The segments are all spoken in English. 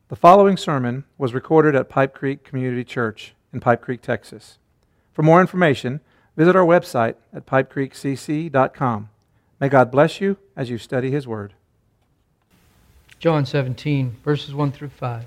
The following sermon was recorded at Pipe Creek Community Church in Pipe Creek, Texas. For more information, visit our website at pipecreekcc.com. May God bless you as you study His Word. John 17, verses 1 through 5.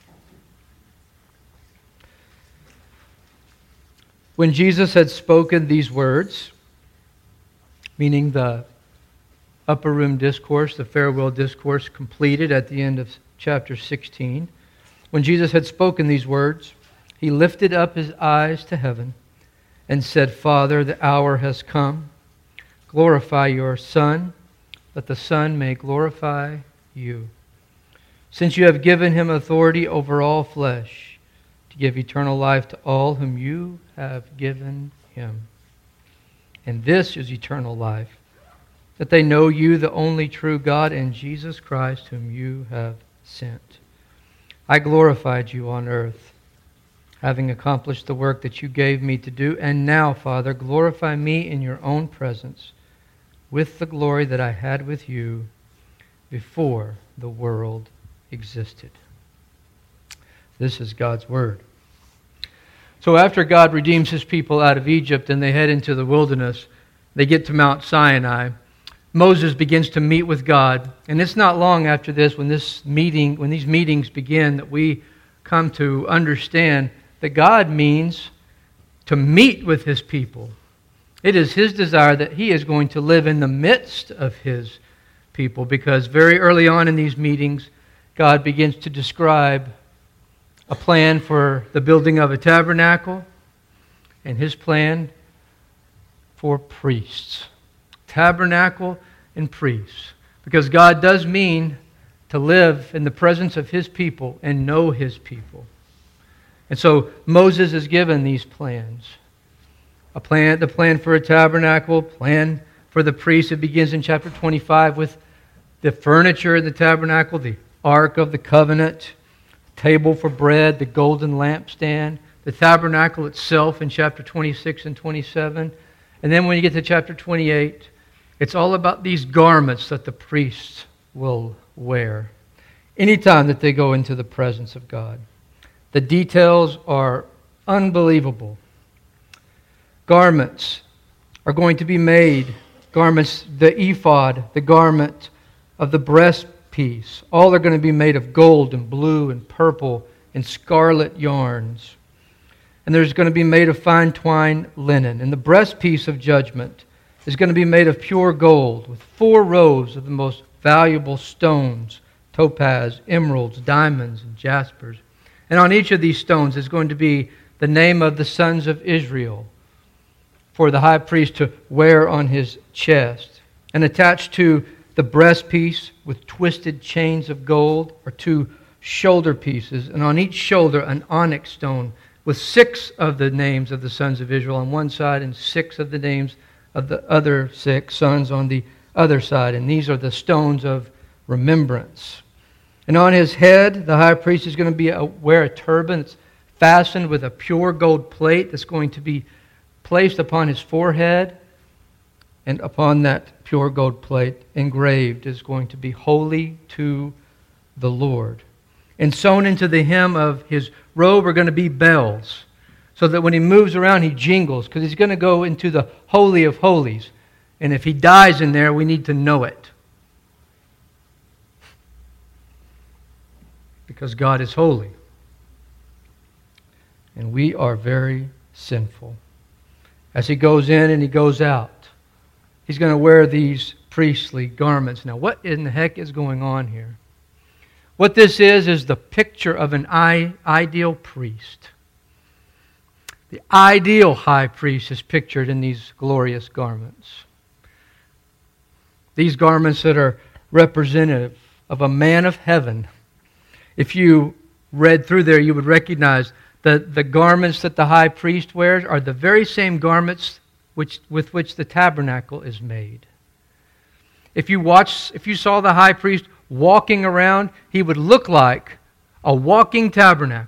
When Jesus had spoken these words, meaning the upper room discourse, the farewell discourse completed at the end of chapter 16, when Jesus had spoken these words, He lifted up His eyes to heaven and said, Father, the hour has come. Glorify your Son, that the Son may glorify you. Since you have given Him authority over all flesh, to give eternal life to all whom you have given Him. And this is eternal life, that they know you, the only true God, and Jesus Christ, whom you have sent. I glorified you on earth, having accomplished the work that you gave me to do. And now, Father, glorify me in your own presence with the glory that I had with you before the world existed. This is God's Word. So after God redeems His people out of Egypt and they head into the wilderness, they get to Mount Sinai. Moses begins to meet with God, and it's not long after this, when these meetings begin, that we come to understand that God means to meet with His people. It is His desire that He is going to live in the midst of His people, because very early on in these meetings, God begins to describe a plan for the building of a tabernacle and His plan for priests. Tabernacle and priests. Because God does mean to live in the presence of His people and know His people. And so Moses is given these plans. The plan for a tabernacle, plan for the priests. It begins in chapter 25 with the furniture of the tabernacle, the Ark of the Covenant, table for bread, the golden lampstand, the tabernacle itself in chapter 26 and 27. And then when you get to chapter 28, it's all about these garments that the priests will wear anytime that they go into the presence of God. The details are unbelievable. Garments are going to be made. Garments, the ephod, the garment of the breastpiece, all are going to be made of gold and blue and purple and scarlet yarns. And there's going to be made of fine twined linen. And the breastpiece of judgment is going to be made of pure gold with 4 rows of the most valuable stones, topaz, emeralds, diamonds, and jaspers. And on each of these stones is going to be the name of the sons of Israel for the high priest to wear on his chest. And attached to the breastpiece with twisted chains of gold are 2 shoulder pieces, and on each shoulder an onyx stone with 6 of the names of the sons of Israel on one side and 6 of the names of the other 6 sons on the other side. And these are the stones of remembrance. And on his head, the high priest is going to wear a turban that's fastened with a pure gold plate that's going to be placed upon his forehead. And upon that pure gold plate, engraved, is going to be holy to the Lord. And sewn into the hem of his robe are going to be bells, so that when he moves around, he jingles, because he's going to go into the Holy of Holies. And if he dies in there, we need to know it. Because God is holy. And we are very sinful. As he goes in and he goes out, he's going to wear these priestly garments. Now, what in the heck is going on here? What this is the picture of an ideal priest. The ideal high priest is pictured in these glorious garments. These garments that are representative of a man of heaven. If you read through there, you would recognize that the garments that the high priest wears are the very same garments with which the tabernacle is made. If you saw the high priest walking around, he would look like a walking tabernacle,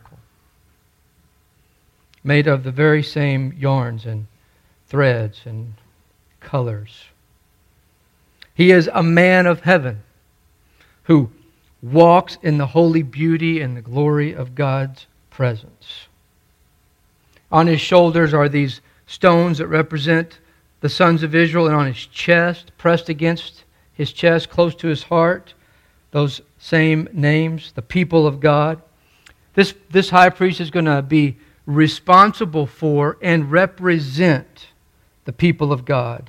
made of the very same yarns and threads and colors. He is a man of heaven who walks in the holy beauty and the glory of God's presence. On his shoulders are these stones that represent the sons of Israel, and on his chest, pressed against his chest, close to his heart, those same names, the people of God. This high priest is going to be responsible for and represent the people of God.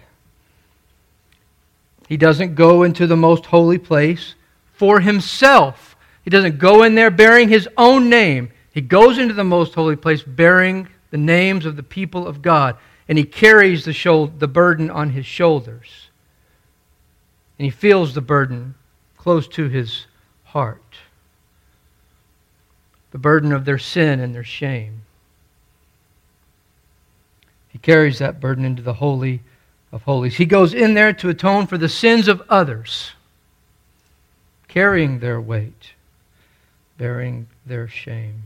He doesn't go into the most holy place for himself. He doesn't go in there bearing his own name. He goes into the most holy place bearing the names of the people of God. And he carries the burden on his shoulders. And he feels the burden close to his heart. The burden of their sin and their shame. He carries that burden into the Holy of Holies. He goes in there to atone for the sins of others, carrying their weight, bearing their shame.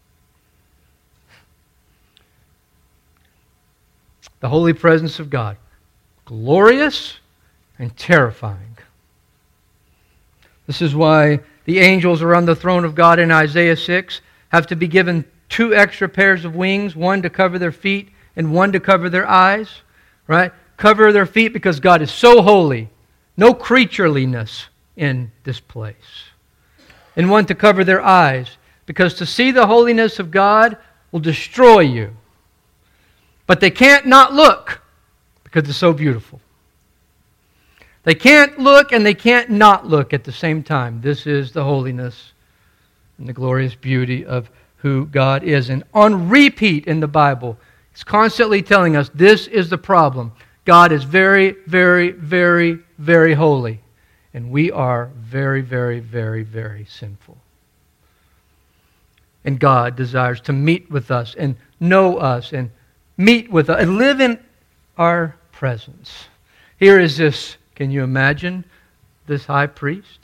The holy presence of God, glorious and terrifying. This is why the angels around the throne of God in Isaiah 6 have to be given 2 extra pairs of wings, one to cover their feet and one to cover their eyes. Right? Cover their feet because God is so holy. No creatureliness in this place. And one to cover their eyes because to see the holiness of God will destroy you. But they can't not look because it's so beautiful. They can't look and they can't not look at the same time. This is the holiness and the glorious beauty of who God is. And on repeat in the Bible, it's constantly telling us this is the problem. God is very, very, very, very holy. And we are very, very, very, very sinful. And God desires to meet with us and know us and meet with us and live in our presence. Here is this, can you imagine this high priest?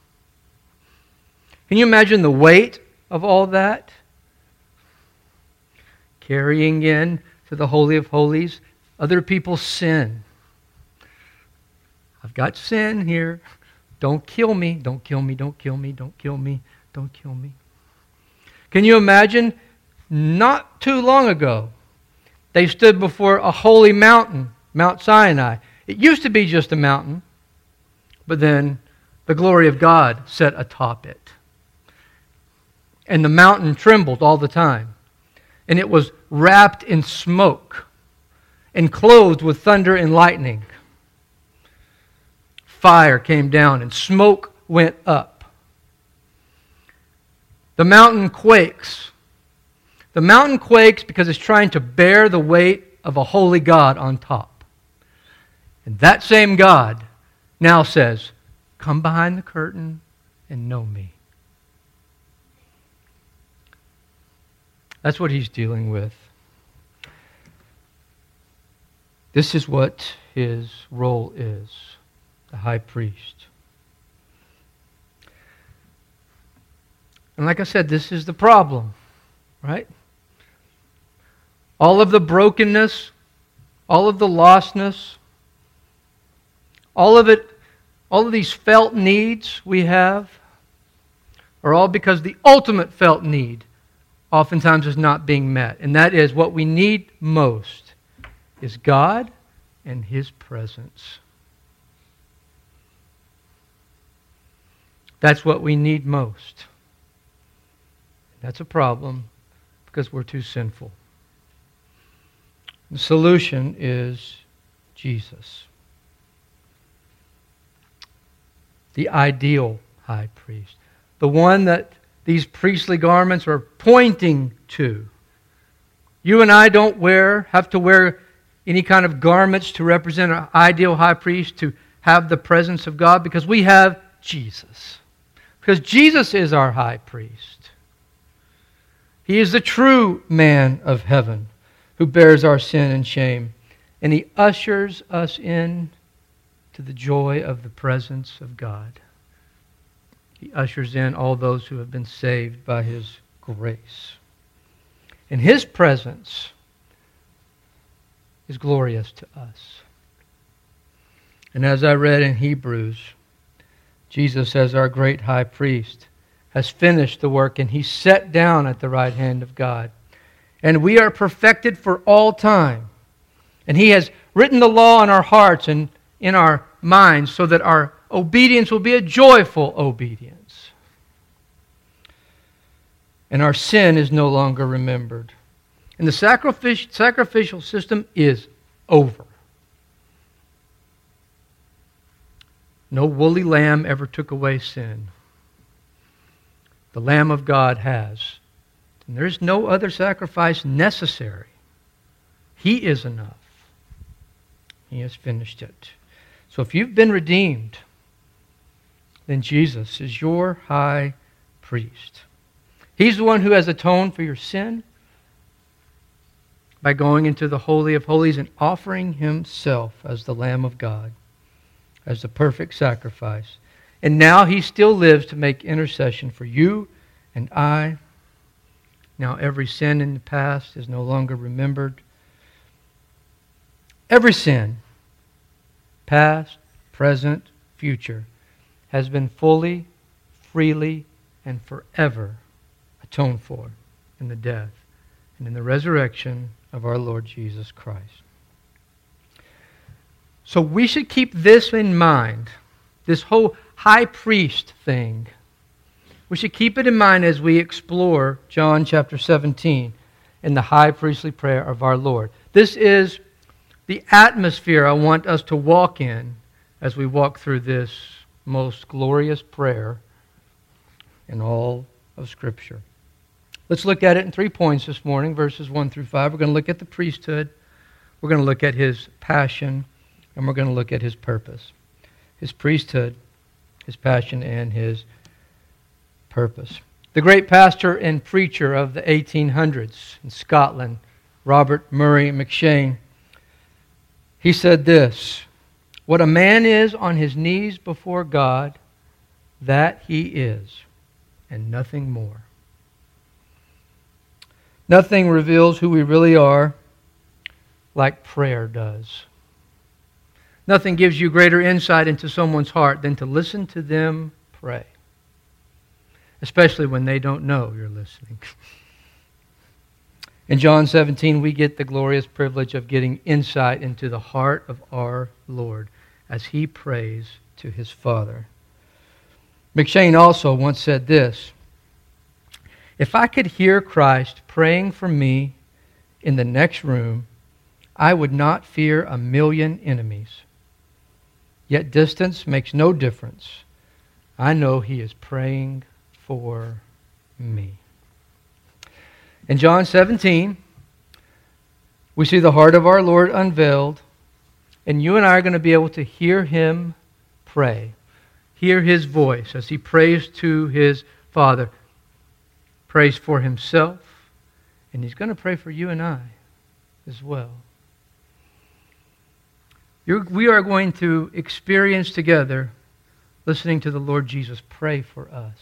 Can you imagine the weight of all that? Carrying in to the Holy of Holies other people's sin. I've got sin here. Don't kill me. Don't kill me. Don't kill me. Don't kill me. Don't kill me. Can you imagine? Not too long ago, they stood before a holy mountain, Mount Sinai. It used to be just a mountain, but then the glory of God sat atop it. And the mountain trembled all the time. And it was wrapped in smoke and clothed with thunder and lightning. Fire came down and smoke went up. The mountain quakes. The mountain quakes because it's trying to bear the weight of a holy God on top. And that same God now says, come behind the curtain and know me. That's what he's dealing with. This is what his role is, the high priest. And like I said, this is the problem, right? All of the brokenness, all of the lostness, all of these felt needs we have are all because the ultimate felt need oftentimes is not being met. And that is what we need most is God and His presence. That's what we need most. That's a problem because we're too sinful. The solution is Jesus. The ideal high priest. The one that these priestly garments are pointing to. You and I don't have to wear any kind of garments to represent an ideal high priest to have the presence of God because we have Jesus. Because Jesus is our high priest. He is the true man of heaven who bears our sin and shame. And He ushers us in to the joy of the presence of God. He ushers in all those who have been saved by His grace. And His presence is glorious to us. And as I read in Hebrews, Jesus, as our great high priest, has finished the work, and He sat down at the right hand of God. And we are perfected for all time. And He has written the law in our hearts and in our minds so that our obedience will be a joyful obedience. And our sin is no longer remembered. And the sacrificial system is over. No woolly lamb ever took away sin. The Lamb of God has. And there is no other sacrifice necessary. He is enough. He has finished it. So if you've been redeemed, then Jesus is your high priest. He's the one who has atoned for your sin by going into the Holy of Holies and offering Himself as the Lamb of God, as the perfect sacrifice. And now He still lives to make intercession for you and I. Now every sin in the past is no longer remembered. Every sin, past, present, future, has been fully, freely, and forever atoned for in the death and in the resurrection of our Lord Jesus Christ. So we should keep this in mind, this whole high priest thing. We should keep it in mind as we explore John chapter 17 in the high priestly prayer of our Lord. This is the atmosphere I want us to walk in as we walk through this most glorious prayer in all of Scripture. Let's look at it in 3 points this morning, verses 1 through 5. We're going to look at the priesthood, we're going to look at His passion, and we're going to look at His purpose. His priesthood, His passion, and His purpose. The great pastor and preacher of the 1800s in Scotland, Robert Murray M'Cheyne, he said this: "What a man is on his knees before God, that he is, and nothing more." Nothing reveals who we really are like prayer does. Nothing gives you greater insight into someone's heart than to listen to them pray. Especially when they don't know you're listening. In John 17, we get the glorious privilege of getting insight into the heart of our Lord as He prays to His Father. M'Cheyne also once said this: "If I could hear Christ praying for me in the next room, I would not fear a million enemies. Yet distance makes no difference. I know He is praying for me." In John 17, we see the heart of our Lord unveiled, and you and I are going to be able to hear Him pray, hear His voice as He prays to His Father, prays for Himself, and He's going to pray for you and I as well. We are going to experience together listening to the Lord Jesus pray for us.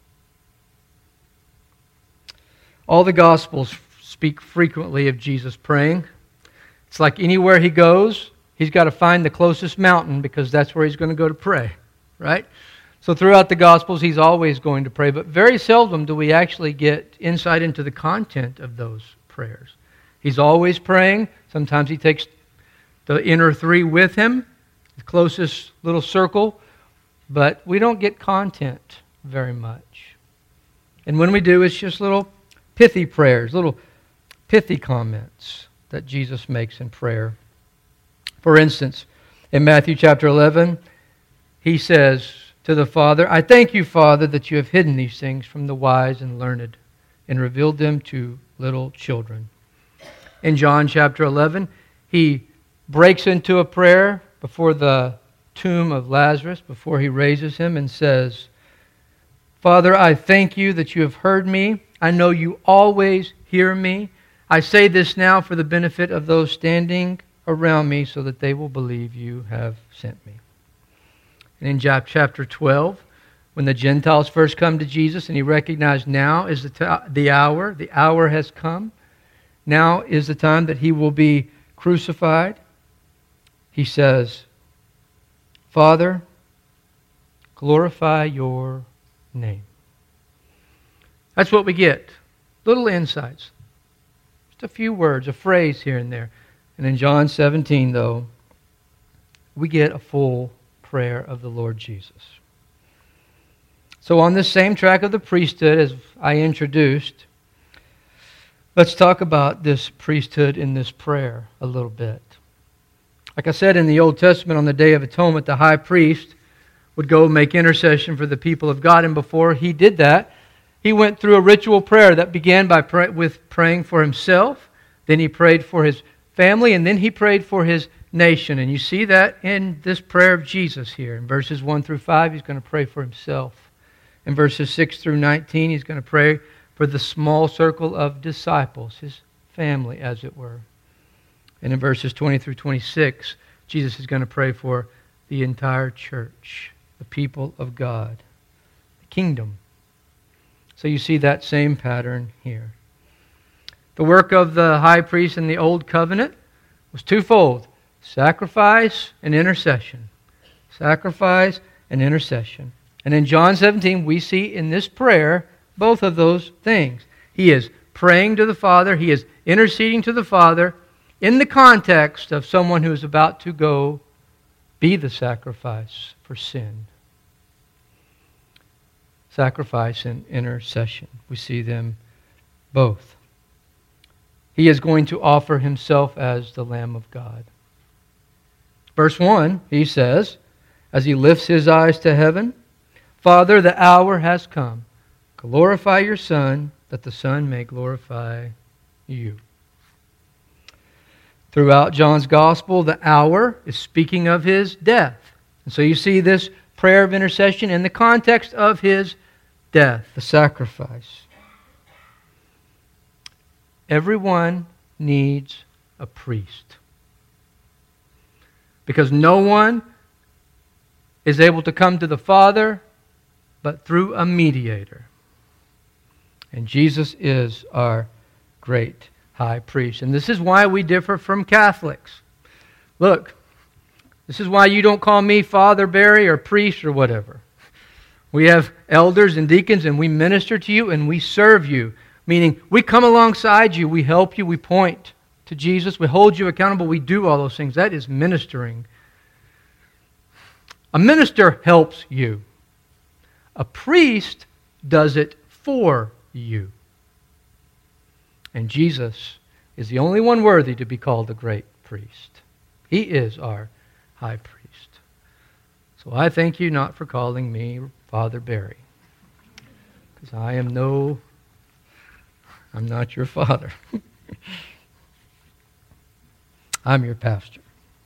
All the Gospels speak frequently of Jesus praying. It's like anywhere He goes, He's got to find the closest mountain because that's where He's going to go to pray, right? So throughout the Gospels, He's always going to pray, but very seldom do we actually get insight into the content of those prayers. He's always praying. Sometimes He takes the inner three with Him, the closest little circle, but we don't get content very much. And when we do, it's just little pithy prayers, little pithy comments that Jesus makes in prayer. For instance, in Matthew chapter 11, He says to the Father, "I thank you, Father, that you have hidden these things from the wise and learned and revealed them to little children." In John chapter 11, He breaks into a prayer before the tomb of Lazarus, before He raises him, and says, "Father, I thank you that you have heard me. I know you always hear me. I say this now for the benefit of those standing around me so that they will believe you have sent me." And in chapter 12, when the Gentiles first come to Jesus and He recognized now is the hour has come. Now is the time that He will be crucified. He says, "Father, glorify your name. That's what we get. Little insights. Just a few words, a phrase here and there. And in John 17, though, we get a full prayer of the Lord Jesus. So on this same track of the priesthood, as I introduced, let's talk about this priesthood in this prayer a little bit. Like I said, in the Old Testament, on the Day of Atonement, the high priest would go make intercession for the people of God. And before he did that, he went through a ritual prayer that began with praying for himself. Then he prayed for his family, and then he prayed for his nation. And you see that in this prayer of Jesus here. In verses 1 through 5, he's going to pray for himself. In verses 6 through 19, he's going to pray for the small circle of disciples, his family, as it were. And in verses 20 through 26, Jesus is going to pray for the entire church, the people of God, the kingdom. So you see that same pattern here. The work of the high priest in the Old Covenant was twofold: sacrifice and intercession. Sacrifice and intercession. And in John 17, we see in this prayer both of those things. He is praying to the Father. He is interceding to the Father in the context of someone who is about to go be the sacrifice for sin. Sacrifice and intercession. We see them both. He is going to offer himself as the Lamb of God. Verse 1, he says, as he lifts his eyes to heaven, Father, the hour has come. Glorify your Son, that the Son may glorify you. Throughout John's Gospel, the hour is speaking of his death. And so you see this prayer of intercession in the context of his death, the sacrifice. Everyone needs a priest. Because no one is able to come to the Father but through a mediator. And Jesus is our great high priest. And this is why we differ from Catholics. Look, this is why you don't call me Father Barry or priest or whatever. We have elders and deacons, and we minister to you and we serve you. Meaning, we come alongside you, we help you, we point to Jesus, we hold you accountable, we do all those things. That is ministering. A minister helps you. A priest does it for you. And Jesus is the only one worthy to be called the great priest. He is our high priest. So I thank you not for calling me Father Barry, because I'm not your father. I'm your pastor.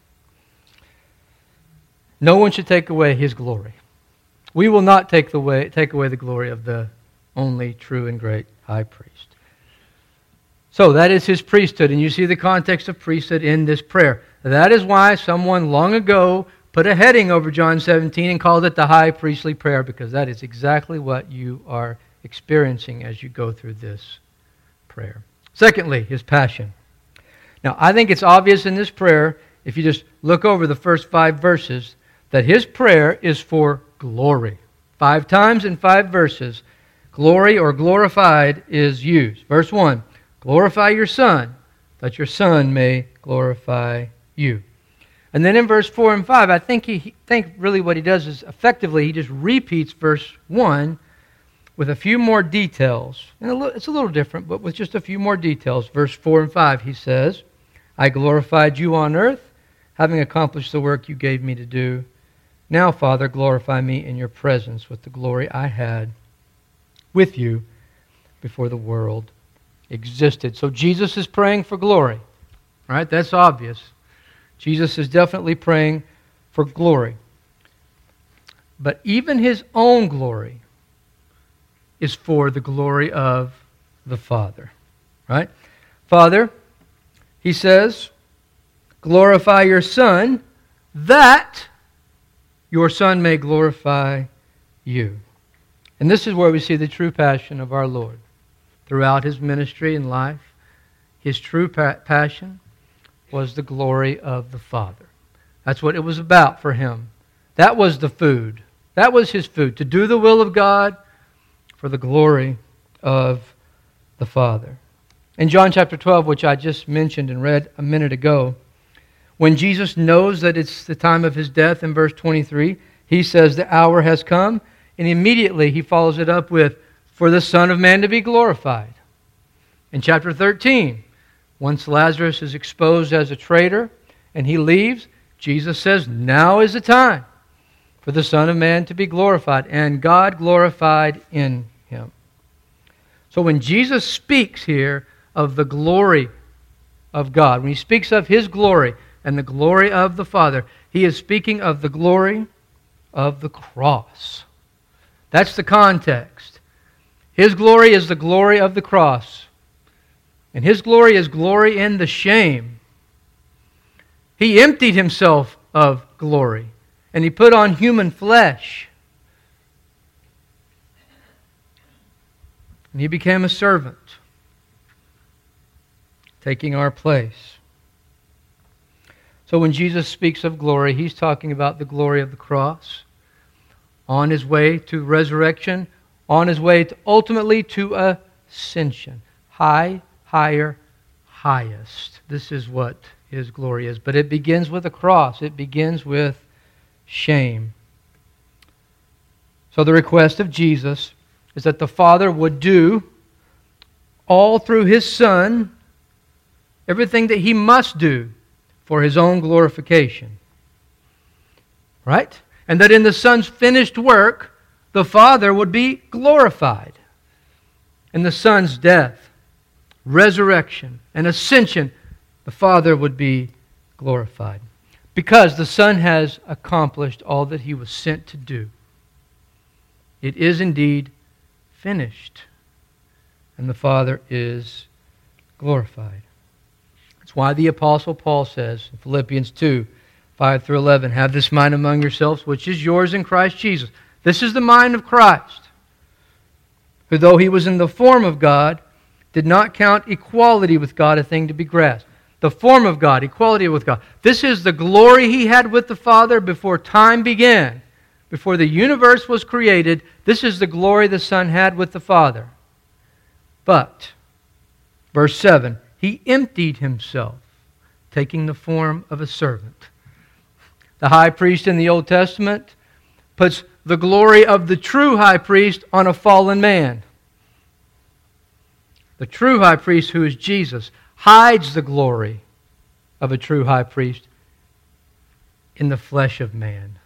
No one should take away his glory. We will not take away the glory of the only true and great high priest. So that is his priesthood, and you see the context of priesthood in this prayer. That is why someone long ago put a heading over John 17 and called it the high priestly prayer, because that is exactly what you are experiencing as you go through this prayer. Secondly, his passion. Now, I think it's obvious in this prayer, if you just look over the first 5 verses, that his prayer is for glory. 5 times in 5 verses, glory or glorified is used. Verse 1, glorify your Son, that your Son may glorify you. And then in verse 4 and 5, I think really what he does is effectively he just repeats verse 1 with a few more details. And it's a little different, but with just a few more details. Verse 4 and 5, he says, I glorified you on earth, having accomplished the work you gave me to do. Now, Father, glorify me in your presence with the glory I had with you before the world existed. So Jesus is praying for glory. Right? That's obvious. Jesus is definitely praying for glory. But even his own glory is for the glory of the Father. Right? Father, he says, glorify your Son, that your Son may glorify you. And this is where we see the true passion of our Lord. Throughout his ministry and life, his true passion was the glory of the Father. That's what it was about for him. That was the food. That was his food, to do the will of God for the glory of the Father. In John chapter 12, which I just mentioned and read a minute ago, when Jesus knows that it's the time of his death in verse 23, he says, the hour has come, and immediately he follows it up with, for the Son of Man to be glorified. In chapter 13, once Lazarus is exposed as a traitor and he leaves, Jesus says, now is the time for the Son of Man to be glorified, and God glorified in him. So when Jesus speaks here of the glory of God, when he speaks of his glory and the glory of the Father, he is speaking of the glory of the cross. That's the context. His glory is the glory of the cross. And his glory is glory in the shame. He emptied himself of glory, and he put on human flesh. And he became a servant, taking our place. So when Jesus speaks of glory, he's talking about the glory of the cross, on his way to resurrection, on his way to ultimately to ascension. High, higher, highest. This is what his glory is. But it begins with a cross. It begins with shame. So the request of Jesus is that the Father would do all through his Son everything that he must do for his own glorification. Right? And that in the Son's finished work, the Father would be glorified. In the Son's death, resurrection, and ascension, the Father would be glorified. Because the Son has accomplished all that he was sent to do. It is indeed finished. And the Father is glorified. That's why the Apostle Paul says in Philippians 2, 5 through 11, have this mind among yourselves, which is yours in Christ Jesus. This is the mind of Christ, who though he was in the form of God, did not count equality with God a thing to be grasped. The form of God, equality with God. This is the glory he had with the Father before time began. Before the universe was created, this is the glory the Son had with the Father. But, verse 7, he emptied himself, taking the form of a servant. The high priest in the Old Testament puts the glory of the true high priest on a fallen man. The true high priest, who is Jesus, hides the glory of a true high priest in the flesh of man.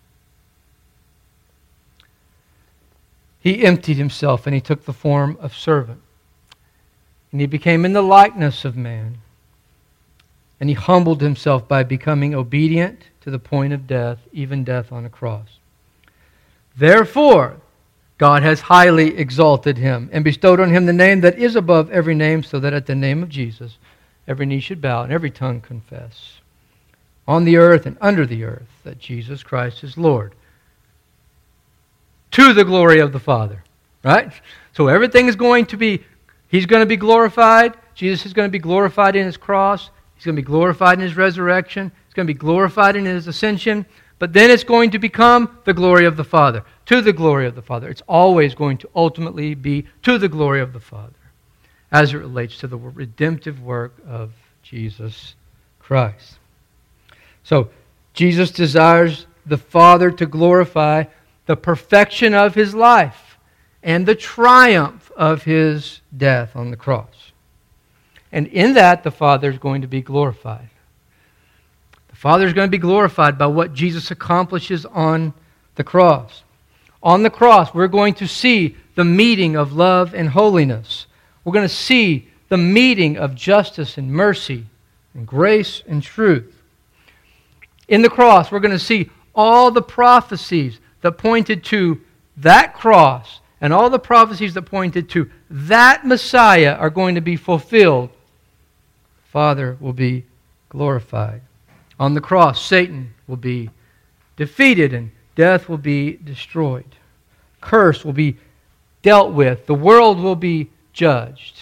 He emptied himself and he took the form of servant. And he became in the likeness of man. And he humbled himself by becoming obedient to the point of death, even death on a cross. Therefore, God has highly exalted him and bestowed on him the name that is above every name, so that at the name of Jesus every knee should bow and every tongue confess, on the earth and under the earth, that Jesus Christ is Lord, to the glory of the Father. Right? So everything is going to be, he's going to be glorified. Jesus is going to be glorified in his cross. He's going to be glorified in his resurrection. He's going to be glorified in his ascension. But then it's going to become the glory of the Father, to the glory of the Father. It's always going to ultimately be to the glory of the Father, as it relates to the redemptive work of Jesus Christ. So, Jesus desires the Father to glorify the perfection of his life and the triumph of his death on the cross. And in that, the Father is going to be glorified. The Father is going to be glorified by what Jesus accomplishes on the cross. On the cross, we're going to see the meeting of love and holiness. We're going to see the meeting of justice and mercy and grace and truth. In the cross, we're going to see all the prophecies that pointed to that cross and all the prophecies that pointed to that Messiah are going to be fulfilled. Father will be glorified. On the cross, Satan will be defeated and death will be destroyed. Curse will be dealt with. The world will be judged.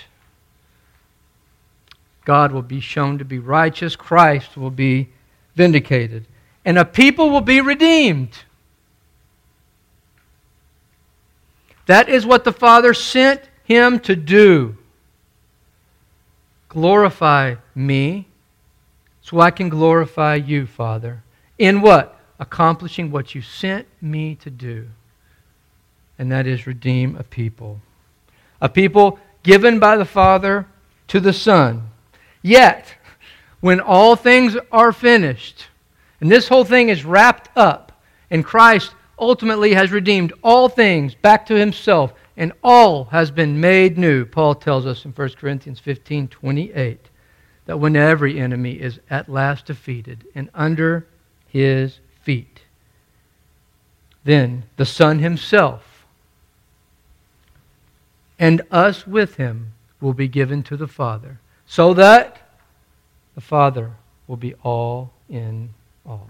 God will be shown to be righteous. Christ will be vindicated. And a people will be redeemed. That is what the Father sent Him to do. Glorify me so I can glorify you, Father. In what? Accomplishing what you sent me to do. And that is redeem a people. A people given by the Father to the Son. Yet, when all things are finished, and this whole thing is wrapped up, and Christ ultimately has redeemed all things back to Himself, and all has been made new, Paul tells us in 1 Corinthians 15:28, that when every enemy is at last defeated and under His feet, then the Son Himself and us with Him will be given to the Father, so that the Father will be all in all.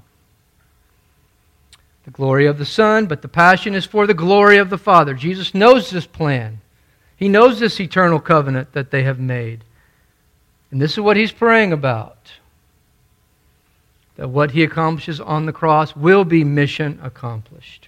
The glory of the Son, but the passion is for the glory of the Father. Jesus knows this plan. He knows this eternal covenant that they have made. And this is what He's praying about. That what He accomplishes on the cross will be mission accomplished.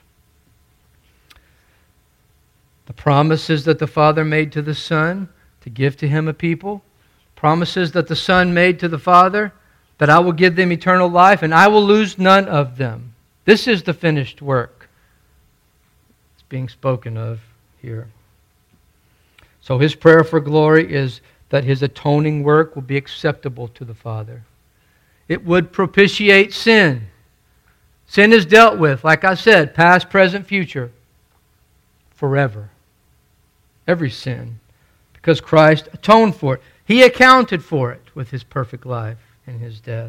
The promises that the Father made to the Son to give to Him a people. Promises that the Son made to the Father, that I will give them eternal life and I will lose none of them. This is the finished work. It's being spoken of here. So His prayer for glory is that His atoning work will be acceptable to the Father. It would propitiate sin. Sin is dealt with, like I said, past, present, future, forever. Every sin. Because Christ atoned for it. He accounted for it with His perfect life and His death.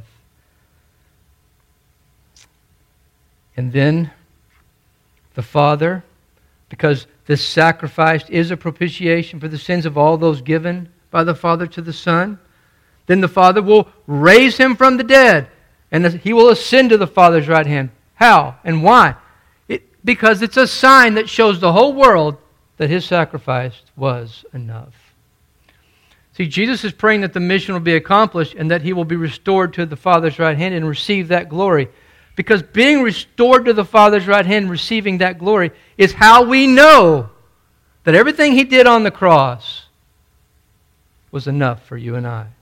And then the Father, because this sacrifice is a propitiation for the sins of all those given by the Father to the Son, then the Father will raise Him from the dead, and He will ascend to the Father's right hand. How and why? Because it's a sign that shows the whole world that His sacrifice was enough. See, Jesus is praying that the mission will be accomplished and that He will be restored to the Father's right hand and receive that glory. Because being restored to the Father's right hand and receiving that glory is how we know that everything He did on the cross was enough for you and I.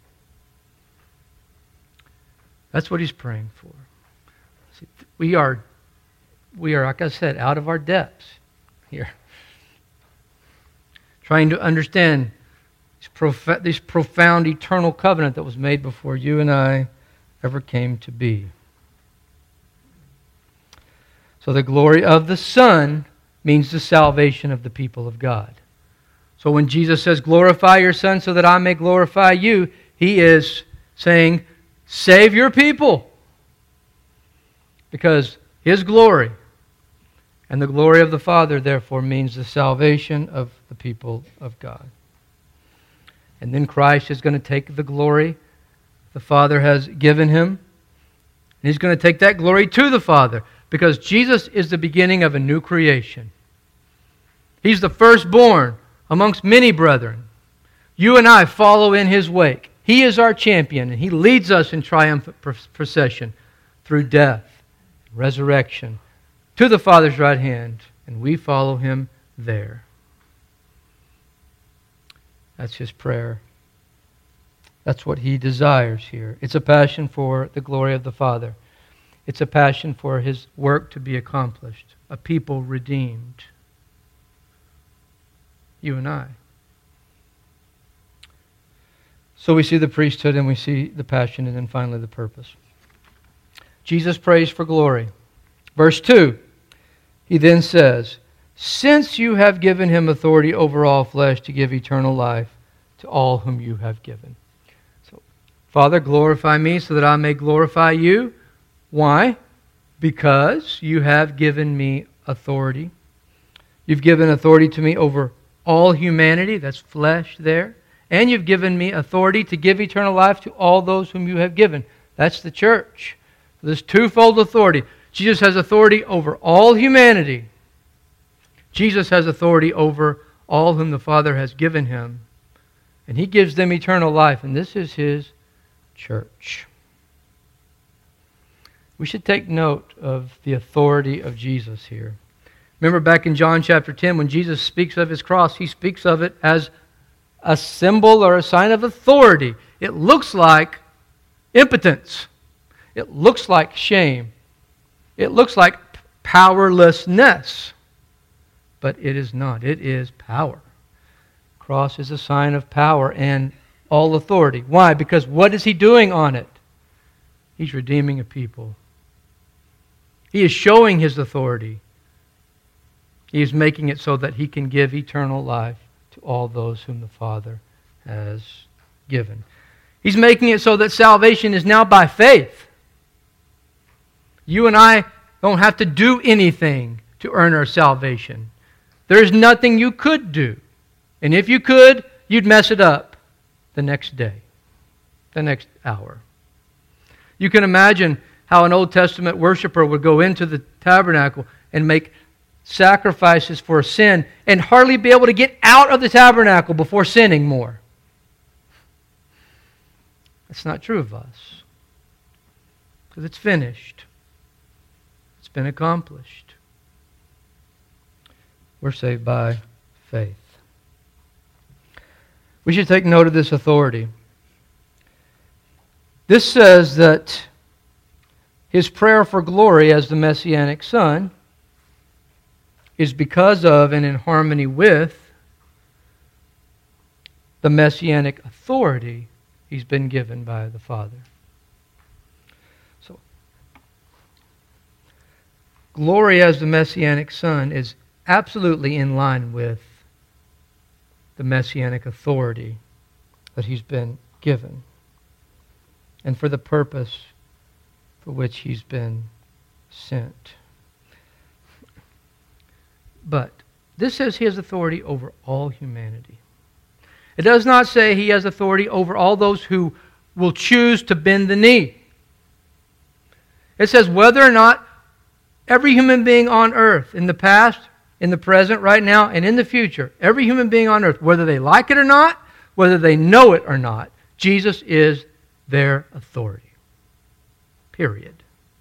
That's what He's praying for. See, we are, like I said, out of our depths here. Trying to understand this profound eternal covenant that was made before you and I ever came to be. So the glory of the Son means the salvation of the people of God. So when Jesus says, glorify your Son so that I may glorify you, He is saying, save your people. Because His glory and the glory of the Father, therefore, means the salvation of the people of God. And then Christ is going to take the glory the Father has given Him, and He's going to take that glory to the Father, because Jesus is the beginning of a new creation. He's the firstborn amongst many brethren. You and I follow in His wake. He is our champion, and He leads us in triumphant procession through death, resurrection, to the Father's right hand, and we follow Him there. That's His prayer. That's what He desires here. It's a passion for the glory of the Father. It's a passion for His work to be accomplished. A people redeemed. You and I. So we see the priesthood and we see the passion and then finally the purpose. Jesus prays for glory. Verse 2, He then says, since you have given Him authority over all flesh to give eternal life to all whom you have given. So, Father, glorify me so that I may glorify you. Why? Because you have given me authority. You've given authority to me over all humanity, that's flesh there. And you've given me authority to give eternal life to all those whom you have given. That's the church. This twofold authority. Jesus has authority over all humanity. Jesus has authority over all whom the Father has given Him. And He gives them eternal life. And this is His church. We should take note of the authority of Jesus here. Remember back in John chapter 10, when Jesus speaks of his cross, he speaks of it as a symbol or a sign of authority. It looks like impotence. It looks like shame. It looks like powerlessness. But it is not. It is power. Cross is a sign of power and all authority. Why? Because what is he doing on it? He's redeeming a people. He is showing his authority. He is making it so that he can give eternal life to all those whom the Father has given. He's making it so that salvation is now by faith. You and I don't have to do anything to earn our salvation. There's nothing you could do. And if you could, you'd mess it up the next day, the next hour. You can imagine how an Old Testament worshiper would go into the tabernacle and make sacrifices for sin and hardly be able to get out of the tabernacle before sinning more. That's not true of us. Because it's finished. It's been accomplished. We're saved by faith. We should take note of this authority. This says that his prayer for glory as the Messianic Son is because of and in harmony with the Messianic authority he's been given by the Father. So, glory as the Messianic Son is absolutely in line with the Messianic authority that he's been given and for the purpose for which he's been sent. But this says he has authority over all humanity. It does not say he has authority over all those who will choose to bend the knee. It says whether or not every human being on earth, in the past, in the present, right now, and in the future, every human being on earth, whether they like it or not, whether they know it or not, Jesus is their authority. Period.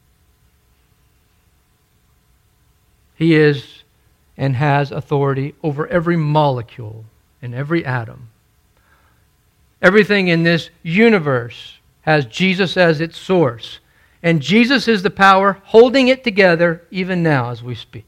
He is and has authority over every molecule and every atom. Everything in this universe has Jesus as its source. And Jesus is the power holding it together even now as we speak.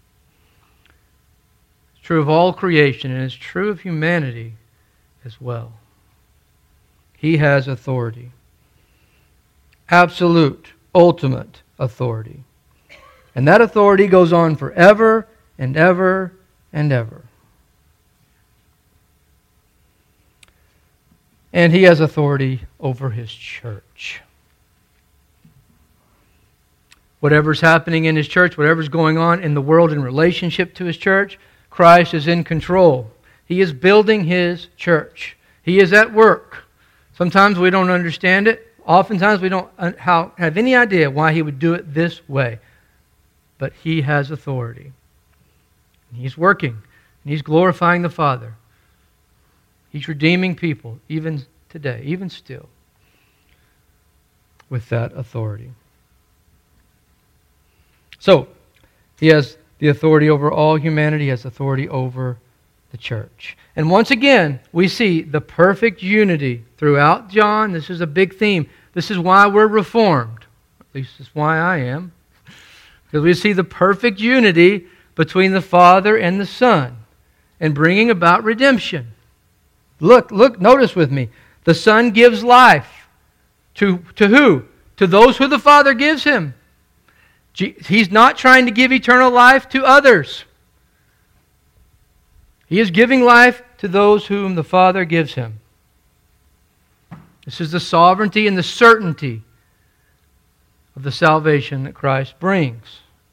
It's true of all creation, and it's true of humanity as well. He has authority. Absolute, ultimate authority. And that authority goes on forever and ever and ever. And he has authority over his church. Whatever's happening in his church, whatever's going on in the world in relationship to his church, Christ is in control. He is building his church. He is at work. Sometimes we don't understand it. Oftentimes we don't have any idea why he would do it this way. But he has authority. He's working. And he's glorifying the Father. He's redeeming people, even today, even still, with that authority. So, he has the authority over all humanity. He has authority over the church. And once again, we see the perfect unity throughout John. This is a big theme. This is why we're Reformed. At least it's why I am. Because we see the perfect unity between the Father and the Son and bringing about redemption. Look, notice with me. The Son gives life. To who? To those who the Father gives him. He's not trying to give eternal life to others. He is giving life to those whom the Father gives him. This is the sovereignty and the certainty of the salvation that Christ brings.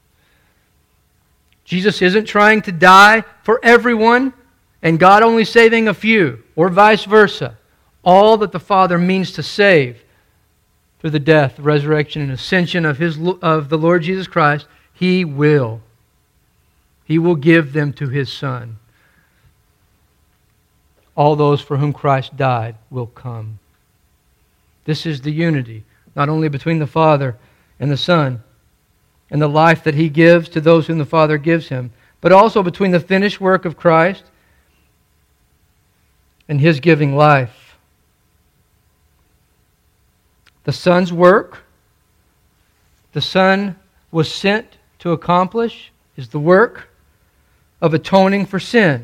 Jesus isn't trying to die for everyone and God only saving a few, or vice versa. All that the Father means to save through the death, resurrection, and ascension of the Lord Jesus Christ, He will. He will give them to His Son. All those for whom Christ died will come. This is the unity, not only between the Father and the Son, and the life that He gives to those whom the Father gives Him, but also between the finished work of Christ and His giving life. The Son's work, the Son was sent to accomplish, is the work of atoning for sin.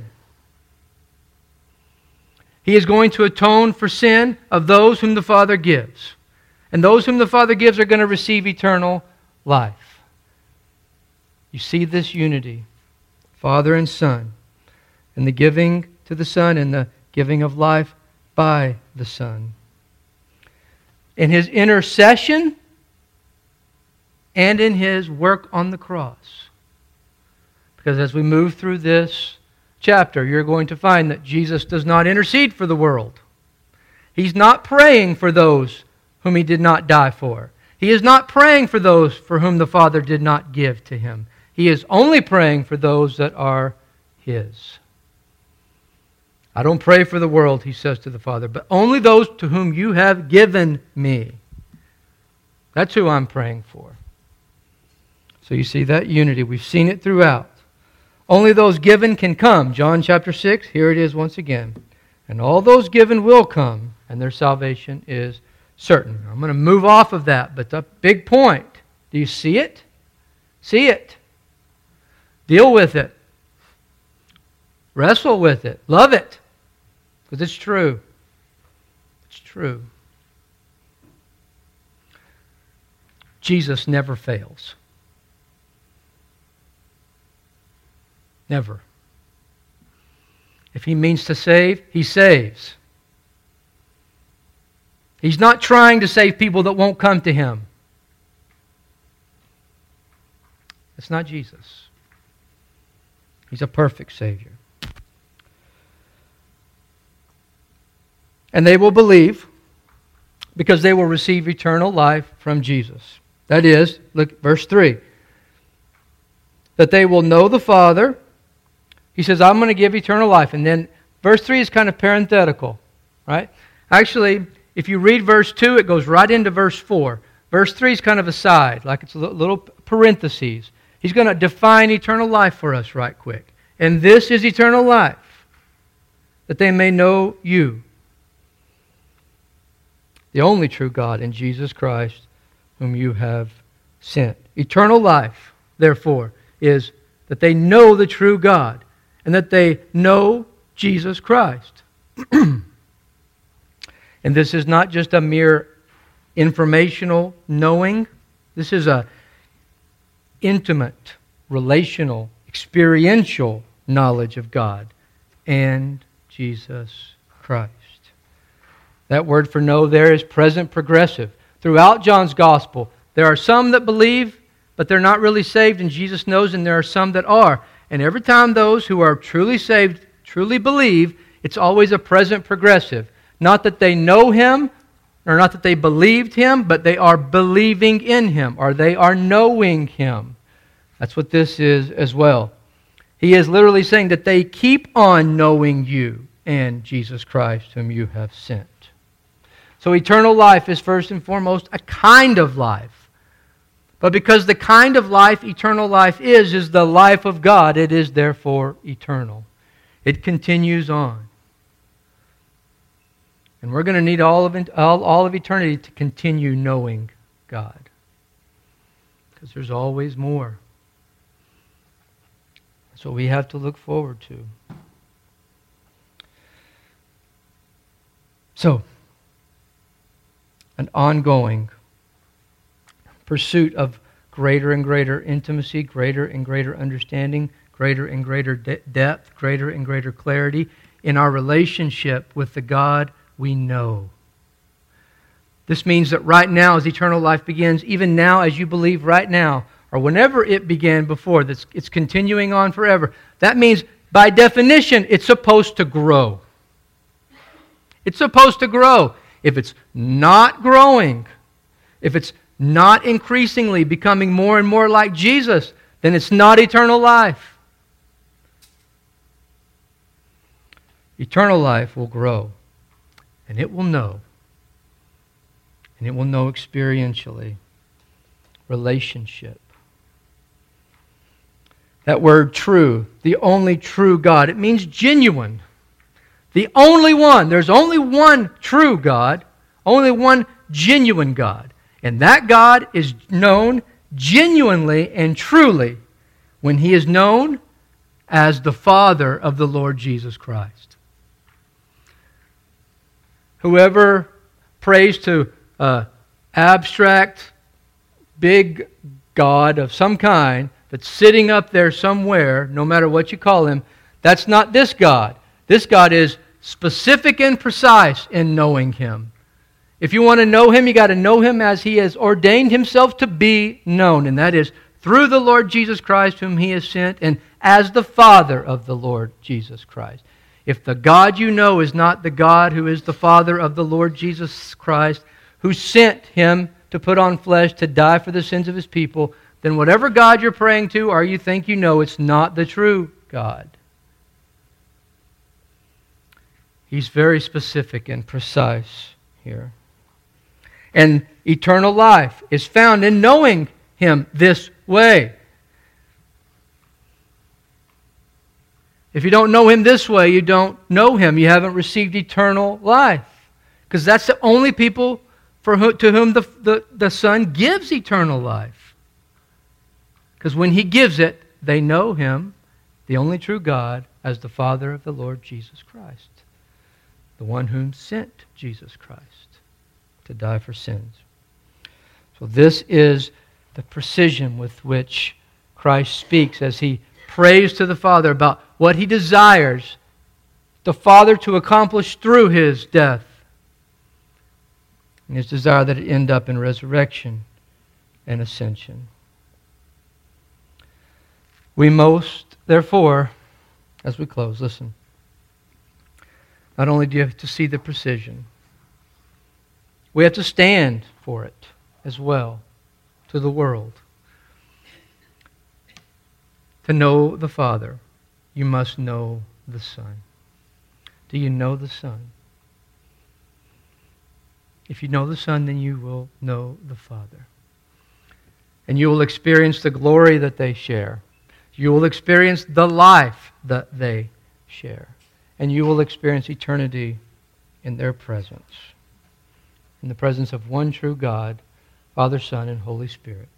He is going to atone for sin of those whom the Father gives. And those whom the Father gives are going to receive eternal life. You see this unity, Father and Son, and the giving to the Son and the giving of life by the Son. In His intercession and in His work on the cross. Because as we move through this chapter, you're going to find that Jesus does not intercede for the world. He's not praying for those whom He did not die for. He is not praying for those for whom the Father did not give to Him. He is only praying for those that are His. I don't pray for the world, He says to the Father, but only those to whom you have given me. That's who I'm praying for. So you see that unity. We've seen it throughout. Only those given can come. John chapter 6, here it is once again. And all those given will come, and their salvation is certain. I'm going to move off of that, but the big point. Do you see it? See it. Deal with it. Wrestle with it. Love it. Because it's true. It's true. Jesus never fails. Never. If He means to save, He saves. He's not trying to save people that won't come to Him. That's not Jesus. He's a perfect Savior. And they will believe because they will receive eternal life from Jesus. That is, look, verse 3. That they will know the Father. He says, I'm going to give eternal life. And then verse 3 is kind of parenthetical, right? Actually, if you read verse 2, it goes right into verse 4. Verse 3 is kind of a side, like it's a little parentheses. He's going to define eternal life for us right quick. And this is eternal life, that they may know you, the only true God, in Jesus Christ, whom you have sent. Eternal life, therefore, is that they know the true God and that they know Jesus Christ. And this is not just a mere informational knowing. This is a intimate, relational, experiential knowledge of God and Jesus Christ. That word for know there is present progressive. Throughout John's Gospel, there are some that believe, but they're not really saved, and Jesus knows, and there are some that are. And every time those who are truly saved, truly believe, it's always a present progressive. Not that they know Him, or not that they believed Him, but they are believing in Him, or they are knowing Him. That's what this is as well. He is literally saying that they keep on knowing you and Jesus Christ whom you have sent. So eternal life is first and foremost a kind of life. But because the kind of life eternal life is the life of God, it is therefore eternal. It continues on. And we're going to need all of eternity to continue knowing God. Because there's always more. So we have to look forward to. So, an ongoing pursuit of greater and greater intimacy, greater and greater understanding, greater and greater depth, greater and greater clarity in our relationship with the God we know. This means that right now, as eternal life begins, even now as you believe right now, or whenever it began before, it's continuing on forever. That means, by definition, it's supposed to grow. It's supposed to grow. If it's not growing, if it's not increasingly becoming more and more like Jesus, then it's not eternal life. Eternal life will grow, and it will know. And it will know experientially. Relationship. That word true, the only true God. It means genuine. The only one. There's only one true God, only one genuine God. And that God is known genuinely and truly when He is known as the Father of the Lord Jesus Christ. Whoever prays to an abstract, big God of some kind that's sitting up there somewhere, no matter what you call Him, that's not this God. This God is specific and precise in knowing Him. If you want to know Him, you got to know Him as He has ordained Himself to be known, and that is through the Lord Jesus Christ whom He has sent, and as the Father of the Lord Jesus Christ. If the God you know is not the God who is the Father of the Lord Jesus Christ, who sent Him to put on flesh to die for the sins of His people, then whatever God you're praying to or you think you know, it's not the true God. He's very specific and precise here. And eternal life is found in knowing Him this way. If you don't know Him this way, you don't know Him. You haven't received eternal life. Because that's the only people to whom the Son gives eternal life. Because when He gives it, they know Him, the only true God, as the Father of the Lord Jesus Christ. The one whom sent Jesus Christ to die for sins. So this is the precision with which Christ speaks as He prays to the Father about what He desires the Father to accomplish through His death. And His desire that it end up in resurrection and ascension. We most, therefore, as we close, listen. Not only do you have to see the precision, we have to stand for it as well to the world. To know the Father, you must know the Son. Do you know the Son? If you know the Son, then you will know the Father. And you will experience the glory that they share. You will experience the life that they share. And you will experience eternity in their presence. In the presence of one true God, Father, Son, and Holy Spirit.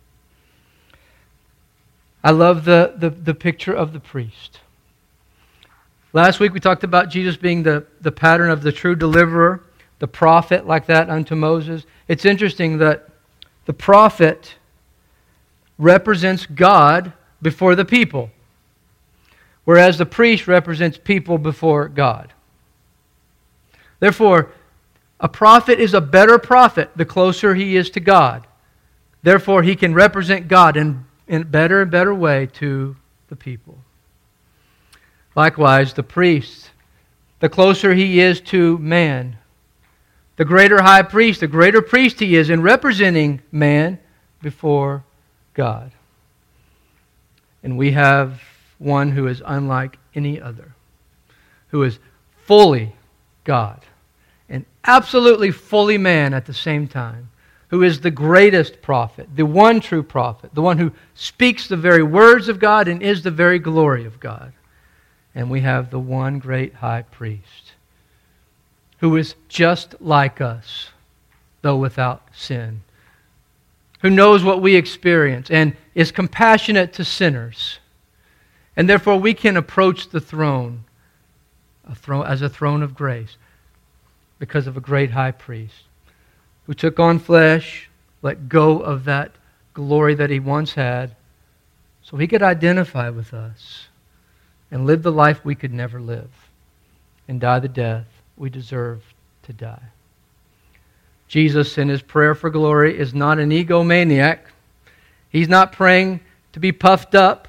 I love the picture of the priest. Last week we talked about Jesus being the pattern of the true deliverer, the prophet like that unto Moses. It's interesting that the prophet represents God before the people, whereas the priest represents people before God. Therefore, a prophet is a better prophet the closer he is to God. Therefore, he can represent God in a better and better way to the people. Likewise, the priest, the closer he is to man, the greater high priest, the greater priest he is in representing man before God. And we have one who is unlike any other, who is fully God and absolutely fully man at the same time, who is the greatest prophet, the one true prophet, the one who speaks the very words of God and is the very glory of God. And we have the one great high priest, who is just like us, though without sin, who knows what we experience and is compassionate to sinners. And therefore we can approach the throne as a throne of grace because of a great high priest who took on flesh, let go of that glory that he once had, so he could identify with us and live the life we could never live and die the death we deserve to die. Jesus, in his prayer for glory, is not an egomaniac. He's not praying to be puffed up.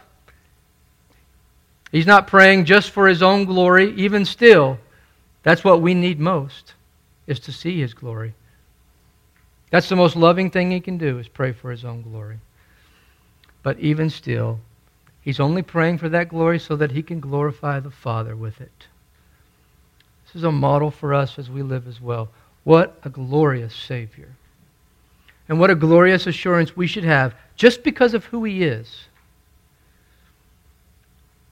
He's not praying just for his own glory. Even still, that's what we need most, is to see his glory. That's the most loving thing he can do, is pray for his own glory. But even still, he's only praying for that glory so that he can glorify the Father with it. This is a model for us as we live as well. What a glorious Savior. And what a glorious assurance we should have just because of who he is.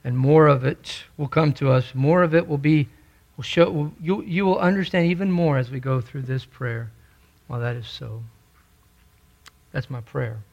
And more of it will come to us. More of it you will understand even more as we go through this prayer. Well, that is so. That's my prayer.